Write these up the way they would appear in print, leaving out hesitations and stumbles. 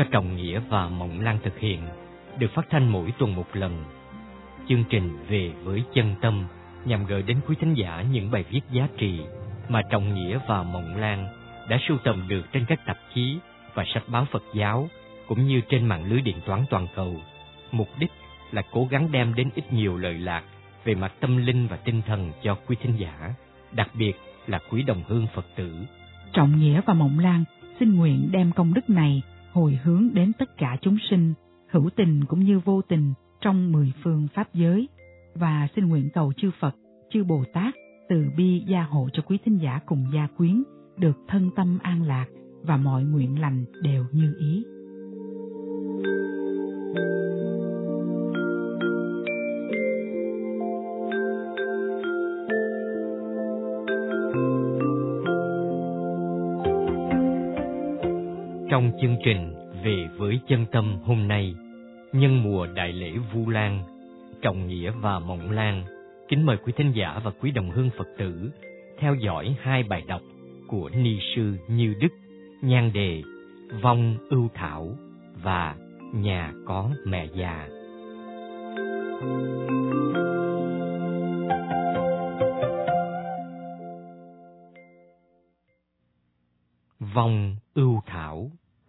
do Trọng Nghĩa và Mộng Lan thực hiện, được phát thanh mỗi tuần một lần. Chương trình Về với Chân Tâm nhằm gửi đến quý thính giả những bài viết giá trị mà Trọng Nghĩa và Mộng Lan đã sưu tầm được trên các tạp chí và sách báo Phật giáo, cũng như trên mạng lưới điện toán toàn cầu. Mục đích là cố gắng đem đến ít nhiều lợi lạc về mặt tâm linh và tinh thần cho quý thính giả, đặc biệt là quý đồng hương Phật tử. Trọng Nghĩa và Mộng Lan xin nguyện đem công đức này hồi hướng đến tất cả chúng sinh, hữu tình cũng như vô tình trong 10 phương pháp giới, và xin nguyện cầu chư Phật, chư Bồ Tát từ bi gia hộ cho quý thính giả cùng gia quyến được thân tâm an lạc và mọi nguyện lành đều như ý. Trong chương trình Về với Chân Tâm hôm nay, nhân mùa Đại lễ Vu Lan, Trọng Nghĩa và Mộng Lan kính mời quý thính giả và quý đồng hương Phật tử theo dõi 2 bài đọc của Ni sư Như Đức, nhan đề Vong Ưu Thảo và Nhà có mẹ già. Vong Ưu Thảo.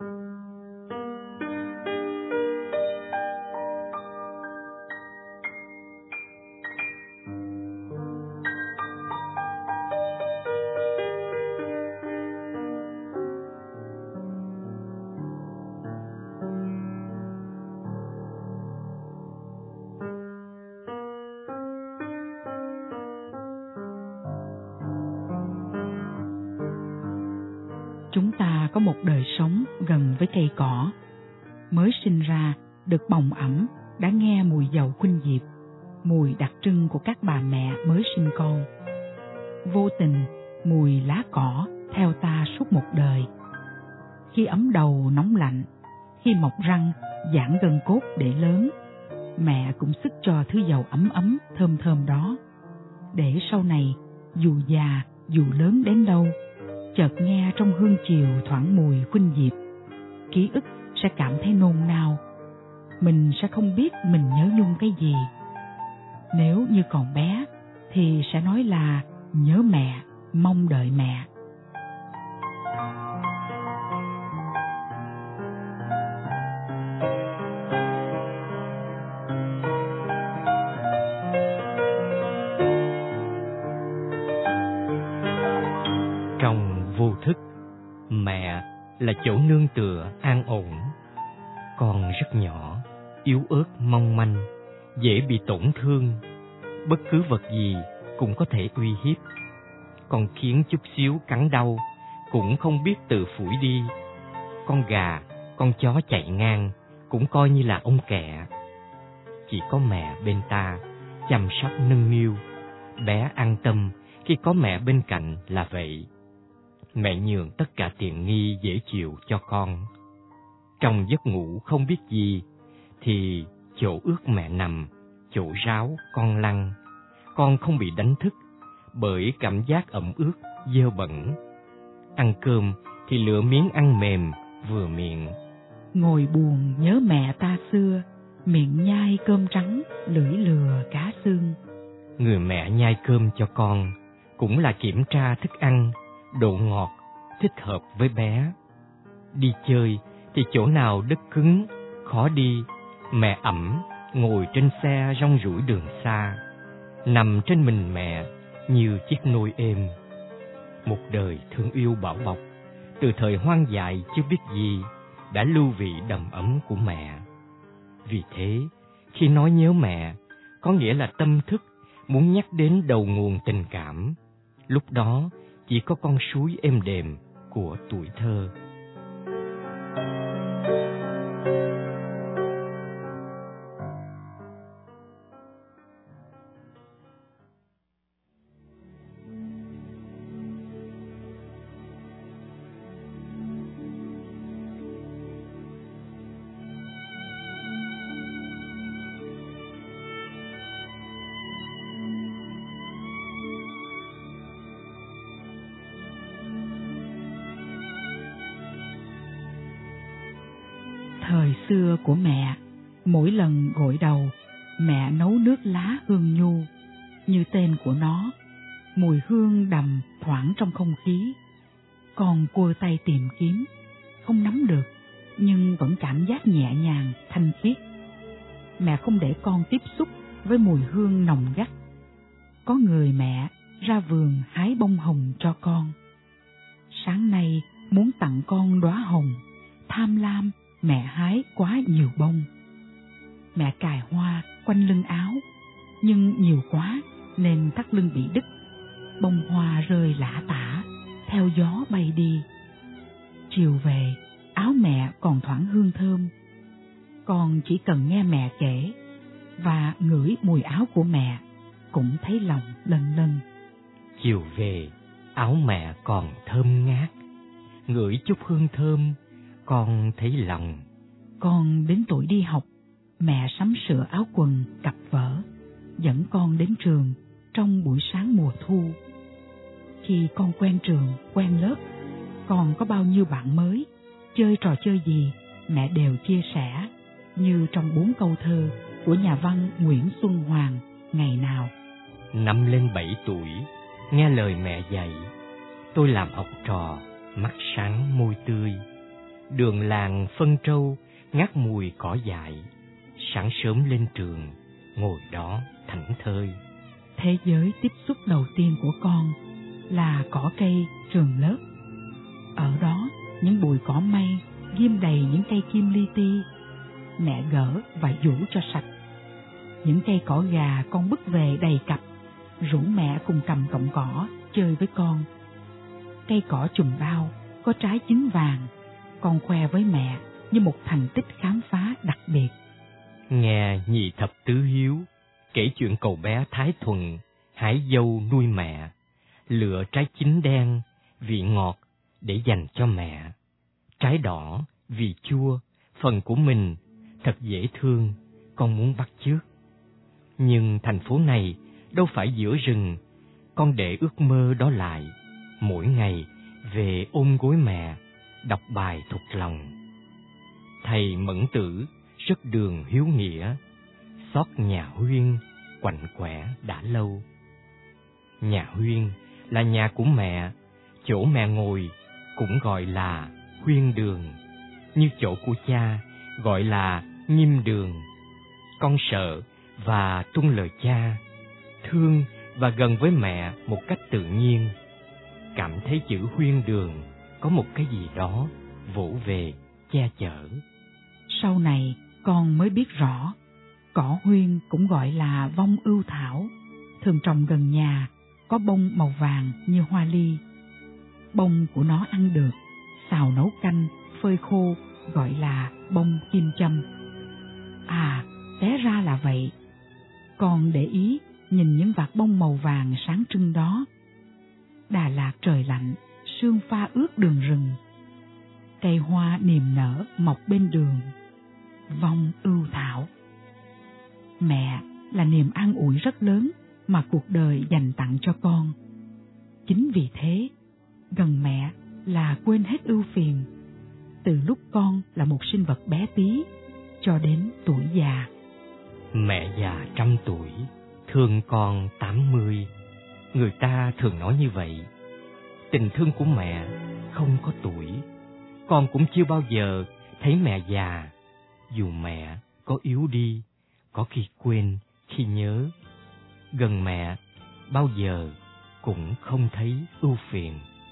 Chúng ta có một đời sống gần với cây cỏ. Mới sinh ra, được bồng ẵm, đã nghe mùi dầu khuynh diệp, mùi đặc trưng của các bà mẹ mới sinh con. Vô tình, mùi lá cỏ theo ta suốt một đời. Khi ấm đầu nóng lạnh, khi mọc răng giãn gân cốt để lớn, mẹ cũng sức cho thứ dầu ấm ấm thơm thơm đó, để sau này dù già dù lớn đến đâu, chợt nghe trong hương chiều thoảng mùi khuynh diệp, ký ức sẽ cảm thấy nôn nao. Mình sẽ không biết mình nhớ nhung cái gì. Nếu như còn bé thì sẽ nói là nhớ mẹ, mong đợi mẹ. Trong vô thức, mẹ là chỗ nương tựa an ổn. Con rất nhỏ, yếu ớt mong manh, dễ bị tổn thương. Bất cứ vật gì cũng có thể uy hiếp. Con kiến chút xíu cắn đau cũng không biết tự phủi đi. Con gà, con chó chạy ngang cũng coi như là ông kẹ. Chỉ có mẹ bên ta chăm sóc nâng niu, bé an tâm khi có mẹ bên cạnh là vậy. Mẹ nhường tất cả tiện nghi dễ chịu cho con. Trong giấc ngủ không biết gì thì chỗ ướt mẹ nằm, chỗ ráo con lăn. Con không bị đánh thức bởi cảm giác ẩm ướt, dơ bẩn. Ăn cơm thì lựa miếng ăn mềm, vừa miệng. Ngồi buồn nhớ mẹ ta xưa, miệng nhai cơm trắng, lưỡi lừa cá xương. Người mẹ nhai cơm cho con cũng là kiểm tra thức ăn, độ ngọt, thích hợp với bé. Đi chơi thì chỗ nào đất cứng, khó đi, mẹ ẵm, ngồi trên xe rong ruổi đường xa, nằm trên mình mẹ như chiếc nôi êm. Một đời thương yêu bảo bọc, từ thời hoang dại chưa biết gì, đã lưu vị đầm ấm của mẹ. Vì thế, khi nói nhớ mẹ, có nghĩa là tâm thức muốn nhắc đến đầu nguồn tình cảm. Lúc đó chỉ có con suối êm đềm của tuổi thơ. Thời xưa của mẹ, mỗi lần gội đầu, mẹ nấu nước lá hương nhu, như tên của nó, mùi hương đầm thoảng trong không khí. Con cua tay tìm kiếm, không nắm được, nhưng vẫn cảm giác nhẹ nhàng, thanh khiết. Mẹ không để con tiếp xúc với mùi hương nồng gắt. Có người mẹ ra vườn hái bông hồng cho con. Sáng nay muốn tặng con đóa hồng, tham lam mẹ hái quá nhiều bông. Mẹ cài hoa quanh lưng áo, nhưng nhiều quá nên thắt lưng bị đứt. Bông hoa rơi lả tả, theo gió bay đi. Chiều về, áo mẹ còn thoảng hương thơm. Con chỉ cần nghe mẹ kể và ngửi mùi áo của mẹ cũng thấy lòng lân lân. Chiều về, áo mẹ còn thơm ngát, ngửi chút hương thơm, con thấy lòng. Con đến tuổi đi học, mẹ sắm sửa áo quần, cặp vở, dẫn con đến trường trong buổi sáng mùa thu. Khi con quen trường, quen lớp, còn có bao nhiêu bạn mới, chơi trò chơi gì, mẹ đều chia sẻ, như trong 4 câu thơ của nhà văn Nguyễn Xuân Hoàng ngày nào. Năm lên 7 tuổi, nghe lời mẹ dạy, tôi làm học trò, mắt sáng môi tươi. Đường làng phân trâu, ngát mùi cỏ dại, sáng sớm lên trường, ngồi đó thảnh thơi. Thế giới tiếp xúc đầu tiên của con là cỏ cây trường lớp. Ở đó, những bụi cỏ may ghim đầy những cây kim li ti. Mẹ gỡ và giũ cho sạch. Những cây cỏ gà con bứt về đầy cặp, rủ mẹ cùng cầm cọng cỏ chơi với con. Cây cỏ trùng bao có trái chín vàng, con khoe với mẹ như một thành tích khám phá đặc biệt. Nghe nhị thập tứ hiếu kể chuyện cậu bé Thái Thuần hái dâu nuôi mẹ, lựa trái chín đen vị ngọt để dành cho mẹ, trái đỏ vị chua phần của mình, thật dễ thương, con muốn bắt chước. Nhưng thành phố này đâu phải giữa rừng, con để ước mơ đó lại, mỗi ngày về ôm gối mẹ, đọc bài thuộc lòng. Thầy Mẫn Tử rất đường hiếu nghĩa, xót nhà Huyên quạnh quẻ đã lâu. Nhà Huyên là nhà của mẹ, chỗ mẹ ngồi cũng gọi là Huyên đường, như chỗ của cha gọi là Nghiêm đường. Con sợ và tuân lời cha, thương và gần với mẹ một cách tự nhiên, cảm thấy chữ Huyên đường có một cái gì đó vỗ về che chở. Sau này con mới biết rõ, cỏ huyên cũng gọi là vong ưu thảo, thường trồng gần nhà, có bông màu vàng như hoa ly. Bông của nó ăn được, xào nấu canh, phơi khô gọi là bông kim châm. À, té ra là vậy. Con để ý nhìn những vạt bông màu vàng sáng trưng đó. Đà Lạt trời lạnh, sương pha ướt đường rừng. Cây hoa niềm nở mọc bên đường. Vong ưu thảo. Mẹ là niềm an ủi rất lớn mà cuộc đời dành tặng cho con. Chính vì thế, gần mẹ là quên hết ưu phiền, từ lúc con là một sinh vật bé tí cho đến tuổi già. Mẹ già 100 tuổi, thương con 80. Người ta thường nói như vậy. Tình thương của mẹ không có tuổi. Con cũng chưa bao giờ thấy mẹ già, dù mẹ có yếu đi, có khi quên, khi nhớ. Gần mẹ bao giờ cũng không thấy ưu phiền.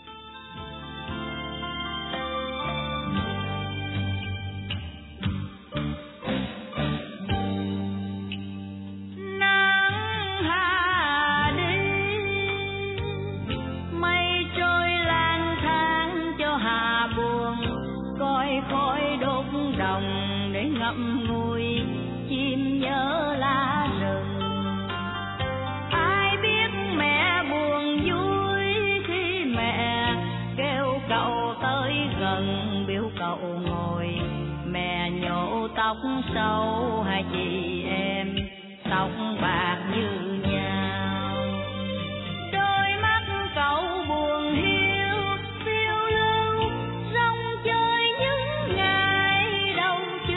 Ngậm ngùi chim nhớ lá rừng. Ai biết mẹ buồn vui khi mẹ kêu cậu tới gần, biểu cậu ngồi. Mẹ nhổ tóc sâu hai chị em tóc bạc như nhau. Đôi mắt cậu buồn hiu phiêu lưu, rong chơi những ngày đầu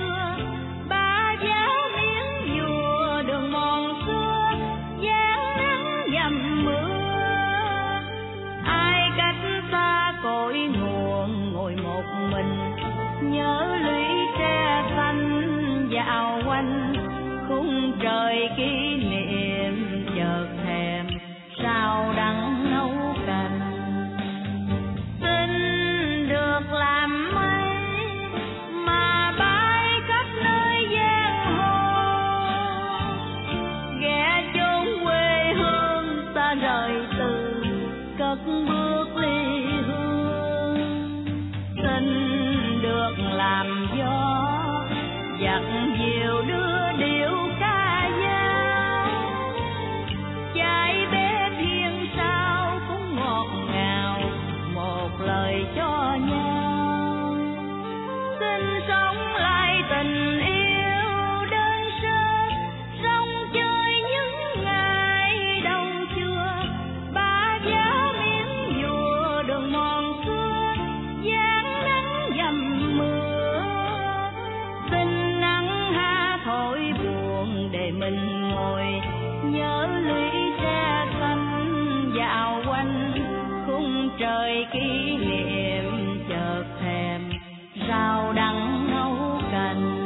quanh khung trời kỷ niệm, chợt thèm sao đắng nấu canh. Xin được làm mây mà bay khắp nơi giang hồ, ghé chốn quê hương ta rời từ cất bước ly hương. Xin được làm gió dặt dìu đưa điệu ca dao, trái bếp hiên sao cũng ngọt ngào một lời cho nhau. Xin sống lại tình yêu đơn sơ, rong chơi những ngày đầu chưa, ba giá miếng dùa đường mòn xưa, dáng nắng dầm mưa. Xin nắng ha thổi buồn để mình ngồi nhớ lũy tre xanh dạo quanh khung trời kỷ niệm, chợt thèm rau đắng nấu canh.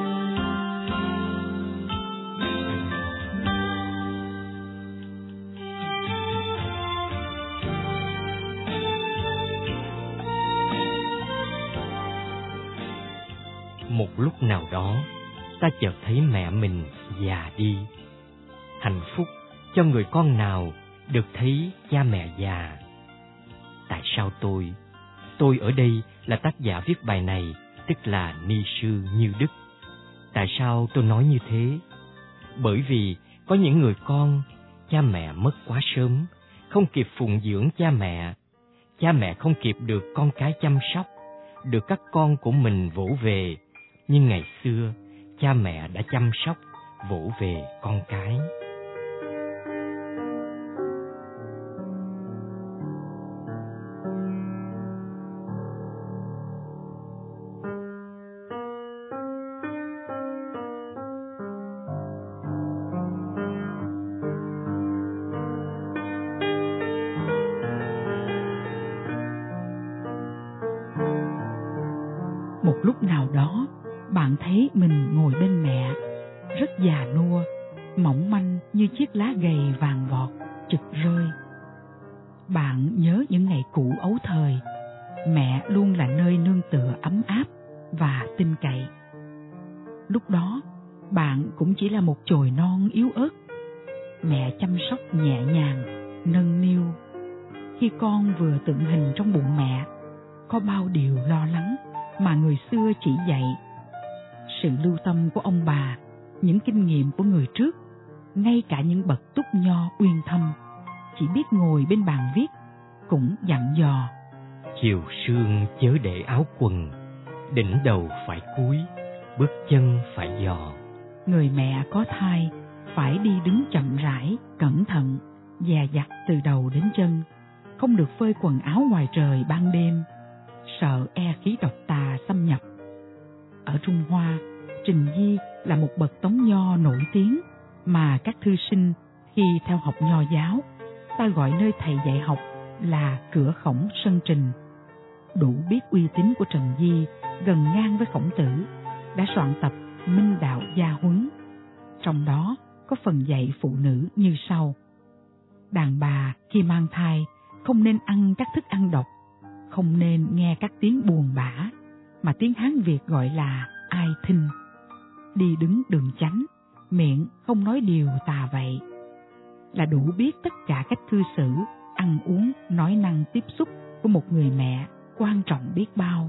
Một lúc nào đó, ta chợt thấy mẹ mình già đi. Hạnh phúc cho người con nào được thấy cha mẹ già. Tại sao tôi ở đây là tác giả viết bài này, tức là ni sư Như Đức. Tại sao tôi nói như thế? Bởi vì có những người con, cha mẹ mất quá sớm, không kịp phụng dưỡng cha mẹ không kịp được con cái chăm sóc, được các con của mình vỗ về. Nhưng ngày xưa, cha mẹ đã chăm sóc, vỗ về con cái. Một lúc nào đó, bạn thấy mình ngồi bên mẹ, rất già nua, mỏng manh như chiếc lá gầy vàng vọt, chực rơi. Bạn nhớ những ngày cũ ấu thời, mẹ luôn là nơi nương tựa ấm áp và tin cậy. Lúc đó, bạn cũng chỉ là một chồi non yếu ớt. Mẹ chăm sóc nhẹ nhàng, nâng niu. Khi con vừa tượng hình trong bụng mẹ, có bao điều lo lắng mà người xưa chỉ dạy. Sự lưu tâm của ông bà, những kinh nghiệm của người trước, ngay cả những bậc túc nho uyên thâm, chỉ biết ngồi bên bàn viết, cũng dặn dò: Chiều sương chớ để áo quần, đỉnh đầu phải cúi, bước chân phải dò. Người mẹ có thai phải đi đứng chậm rãi, cẩn thận, dè dặt từ đầu đến chân, không được phơi quần áo ngoài trời ban đêm, sợ e khí độc tà xâm nhập. Ở Trung Hoa, Trình Di là một bậc tống nho nổi tiếng mà các thư sinh khi theo học nho giáo, ta gọi nơi thầy dạy học là cửa khổng sân Trình. Đủ biết uy tín của Trần Di gần ngang với Khổng Tử, đã soạn tập Minh Đạo Gia Huấn. Trong đó có phần dạy phụ nữ như sau: đàn bà khi mang thai không nên ăn các thức ăn độc, không nên nghe các tiếng buồn bã mà tiếng Hán Việt gọi là ai thinh. Đi đứng đường chánh, miệng không nói điều tà vậy. Là đủ biết tất cả cách cư xử, ăn uống, nói năng tiếp xúc của một người mẹ quan trọng biết bao.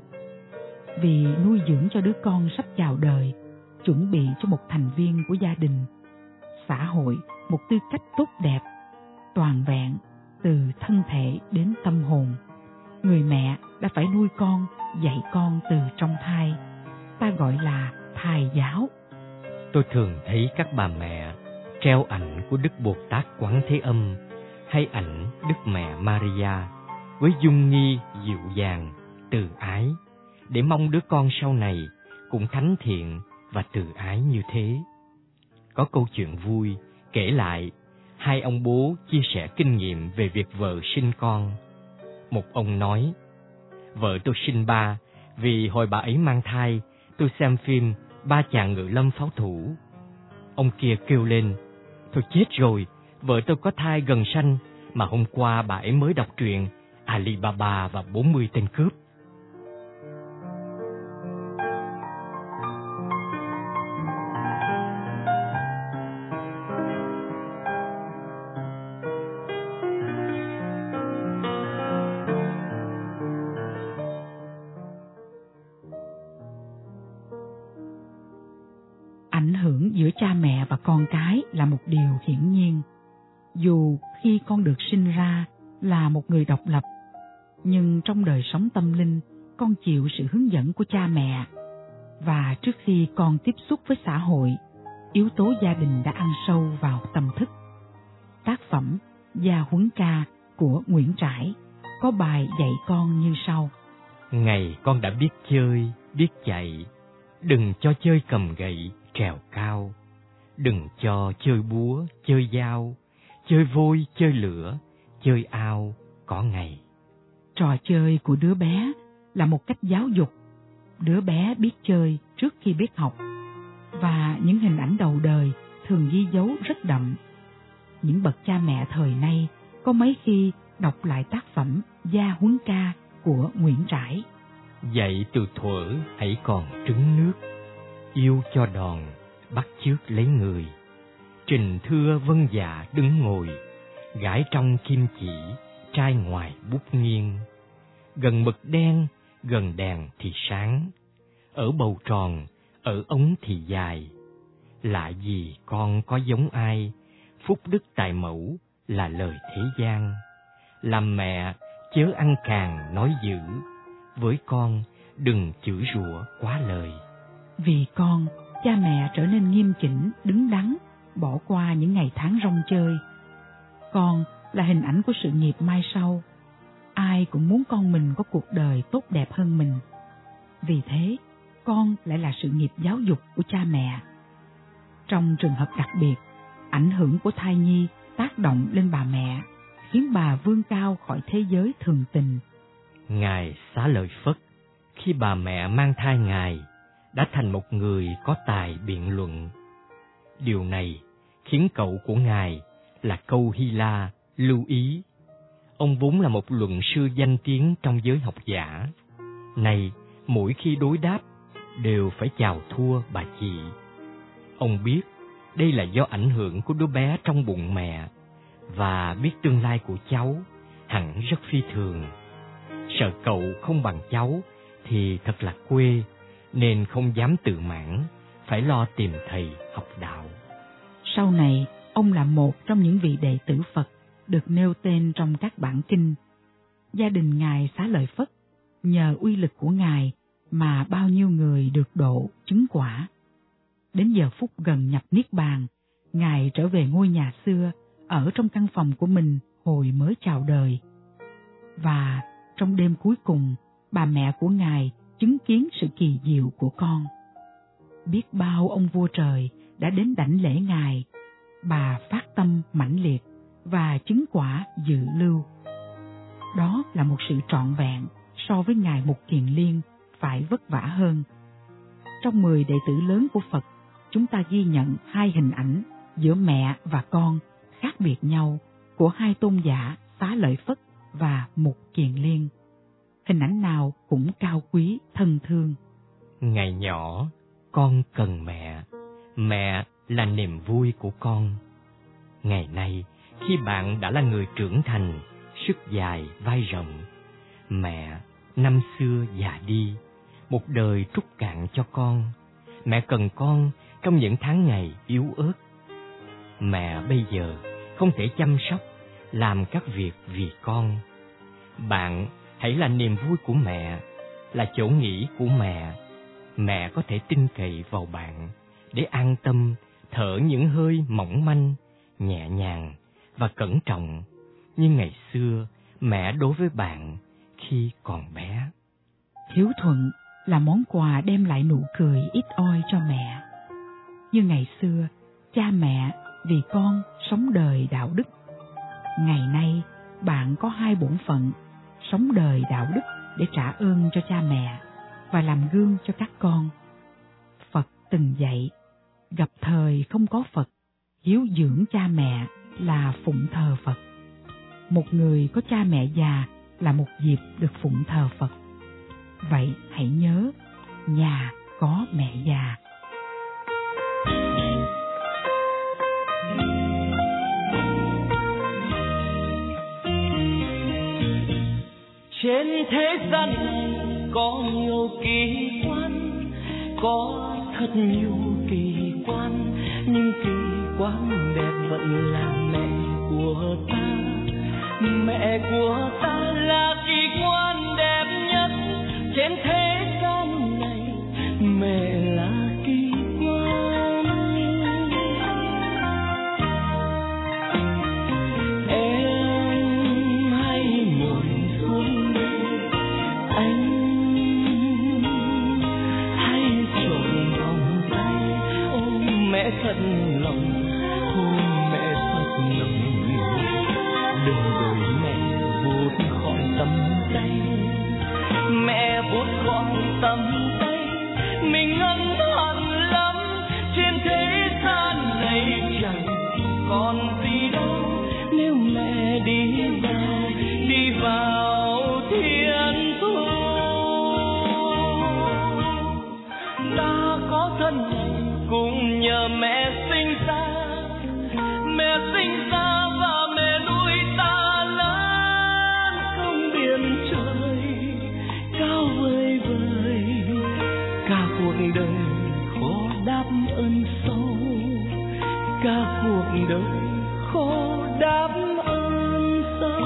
Vì nuôi dưỡng cho đứa con sắp chào đời, chuẩn bị cho một thành viên của gia đình, xã hội một tư cách tốt đẹp, toàn vẹn từ thân thể đến tâm hồn. Người mẹ đã phải nuôi con, dạy con từ trong thai. Ta gọi là thai giáo. Tôi thường thấy các bà mẹ treo ảnh của Đức Bồ Tát Quán Thế Âm hay ảnh Đức Mẹ Maria với dung nghi dịu dàng, từ ái, để mong đứa con sau này cũng thánh thiện và từ ái như thế. Có câu chuyện vui kể lại, hai ông bố chia sẻ kinh nghiệm về việc vợ sinh con. Một ông nói: vợ tôi sinh 3, vì hồi bà ấy mang thai, tôi xem phim Ba Chàng Ngự Lâm Pháo Thủ. Ông kia kêu lên: "Thôi chết rồi, vợ tôi có thai gần sanh, mà hôm qua bà ấy mới đọc truyện Alibaba và 40 tên cướp." Ảnh hưởng giữa cha mẹ và con cái là một điều hiển nhiên. Dù khi con được sinh ra là một người độc lập, nhưng trong đời sống tâm linh, con chịu sự hướng dẫn của cha mẹ. Và trước khi con tiếp xúc với xã hội, yếu tố gia đình đã ăn sâu vào tâm thức. Tác phẩm Gia Huấn Ca của Nguyễn Trãi có bài dạy con như sau: Ngày con đã biết chơi, biết chạy, đừng cho chơi cầm gậy, trèo cao. Đừng cho chơi búa, chơi dao, chơi vôi, chơi lửa, chơi ao, có ngày. Trò chơi của đứa bé là một cách giáo dục. Đứa bé biết chơi trước khi biết học, và những hình ảnh đầu đời thường ghi dấu rất đậm. Những bậc cha mẹ thời nay có mấy khi đọc lại tác phẩm Gia Huấn Ca của Nguyễn Trãi. Dạy từ thuở hãy còn trứng nước, yêu cho đòn, bắt chước lấy người. Trình thưa vân dạ đứng ngồi, gái trong kim chỉ, trai ngoài bút nghiêng. Gần mực đen, gần đèn thì sáng, ở bầu tròn, ở ống thì dài. Lạ gì con có giống ai, phúc đức tài mẫu là lời thế gian. Làm mẹ chớ ăn càng nói dữ, với con đừng chửi rủa quá lời. Vì con, cha mẹ trở nên nghiêm chỉnh, đứng đắn, bỏ qua những ngày tháng rong chơi. Con là hình ảnh của sự nghiệp mai sau. Ai cũng muốn con mình có cuộc đời tốt đẹp hơn mình. Vì thế, con lại là sự nghiệp giáo dục của cha mẹ. Trong trường hợp đặc biệt, ảnh hưởng của thai nhi tác động lên bà mẹ, khiến bà vươn cao khỏi thế giới thường tình. Ngài Xá Lợi Phất, khi bà mẹ mang thai Ngài, đã thành một người có tài biện luận. Điều này khiến cậu của Ngài là Câu Hy La lưu ý. Ông vốn là một luận sư danh tiếng trong giới học giả. Nay, mỗi khi đối đáp, đều phải chào thua bà chị. Ông biết đây là do ảnh hưởng của đứa bé trong bụng mẹ, và biết tương lai của cháu hẳn rất phi thường. Sợ cậu không bằng cháu thì thật là quê, nên không dám tự mãn, phải lo tìm thầy học đạo. Sau này, ông là một trong những vị đệ tử Phật được nêu tên trong các bản kinh. Gia đình Ngài Xá Lợi Phất, nhờ uy lực của Ngài mà bao nhiêu người được độ chứng quả. Đến giờ phút gần nhập Niết Bàn, Ngài trở về ngôi nhà xưa, ở trong căn phòng của mình hồi mới chào đời. Và trong đêm cuối cùng, bà mẹ của Ngài chứng kiến sự kỳ diệu của con. Biết bao ông vua trời đã đến đảnh lễ Ngài, bà phát tâm mãnh liệt và chứng quả dự lưu. Đó là một sự trọn vẹn so với Ngài Mục Kiền Liên phải vất vả hơn. Trong 10 đệ tử lớn của Phật, chúng ta ghi nhận 2 hình ảnh giữa mẹ và con khác biệt nhau của 2 tôn giả Xá Lợi Phất và Mục Kiền Liên. Hình ảnh nào cũng cao quý, thân thương. Ngày nhỏ, con cần mẹ, mẹ là niềm vui của con. Ngày nay, khi bạn đã là người trưởng thành, sức dài, vai rộng, mẹ năm xưa già đi, một đời trút cạn cho con. Mẹ cần con trong những tháng ngày yếu ớt. Mẹ bây giờ không thể chăm sóc, làm các việc vì con. Bạn hãy là niềm vui của mẹ, là chỗ nghỉ của mẹ. Mẹ có thể tin cậy vào bạn để an tâm thở những hơi mỏng manh, nhẹ nhàng và cẩn trọng như ngày xưa mẹ đối với bạn khi còn bé. Hiếu thuận là món quà đem lại nụ cười ít oi cho mẹ. Như ngày xưa, cha mẹ vì con sống đời đạo đức. Ngày nay, bạn có 2 bổn phận, sống đời đạo đức để trả ơn cho cha mẹ và làm gương cho các con. Phật từng dạy, gặp thời không có Phật, hiếu dưỡng cha mẹ là phụng thờ Phật. Một người có cha mẹ già là một dịp được phụng thờ Phật. Vậy hãy nhớ, nhà có mẹ già. Trên thế gian này có nhiều kỳ quan, có thật nhiều kỳ quan, nhưng kỳ quan đẹp vẫn là mẹ của ta. Mẹ của ta là kỳ quan đẹp nhất trên thế gian này. Mẹ là kỳ quan. Em hãy ngồi xuống đi, anh hãy trộn vòng tay ôm mẹ thật lòng, ôm mẹ thật lòng. Đừng để mẹ vụt khỏi tầm tay, mẹ vụt khỏi tầm tay, mình ân hận lắm. Trên thế gian này chẳng còn gì đâu, nếu mẹ đi vào thiên thu. Ta có thân này cũng nhờ mẹ sinh ra, mẹ sinh ra và mẹ nuôi ta lớn. Không biển trời cao vời vời, cả cuộc đời khó đáp ơn sâu, cả cuộc đời khó đáp ơn sâu.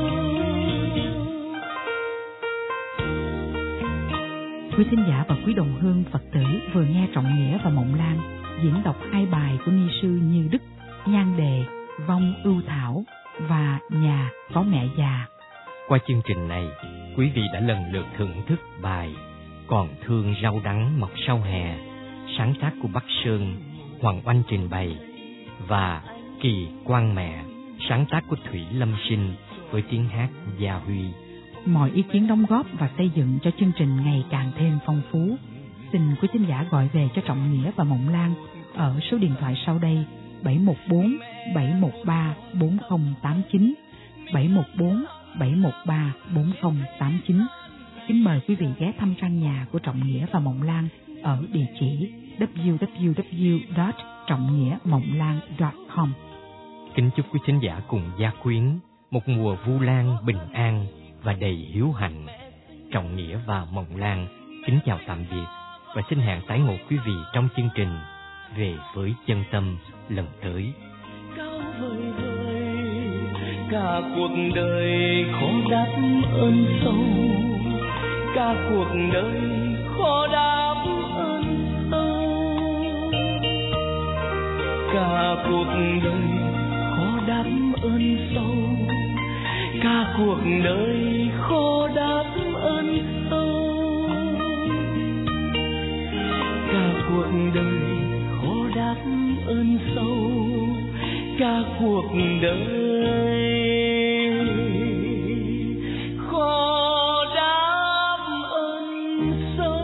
Quý thính giả và quý đồng hương Phật tử vừa nghe Trọng Nghĩa và Mộng Lan diễn đọc 2 bài của ni sư Như Đức, nhan đề Vong Ưu Thảo và Nhà có mẹ già. Qua chương trình này, quý vị đã lần lượt thưởng thức bài Còn thương rau đắng mọc sau hè, sáng tác của Bắc Sơn, Hoàng Oanh trình bày, và Kỳ Quan Mẹ, sáng tác của Thủy Lâm Sinh với tiếng hát Gia Huy. Mọi ý kiến đóng góp và xây dựng cho chương trình ngày càng thêm phong phú, xin quý thính giả gọi về cho Trọng Nghĩa và Mộng Lan ở số điện thoại sau đây: 714 713 4089, 714 713 4089. Kính mời quý vị ghé thăm trang nhà của Trọng Nghĩa và Mộng Lan ở địa chỉ www.trongnghiamonglan.com. Kính chúc quý thính giả cùng gia quyến một mùa Vu Lan bình an và đầy hiếu hạnh. Trọng Nghĩa và Mộng Lan kính chào tạm biệt và xin hẹn tái ngộ quý vị trong chương trình Về với Chân Tâm lần tới. Cao vời vời, cả cuộc đời khó đáp ơn sâu, cả cuộc đời khó đáp ơn sâu, cả cuộc đời khó đáp ơn sâu, cả cuộc đời khó đáp ơn sâu, cả cuộc đời khó đáp ơn sâu, cả cuộc đời khó đáp ơn sâu.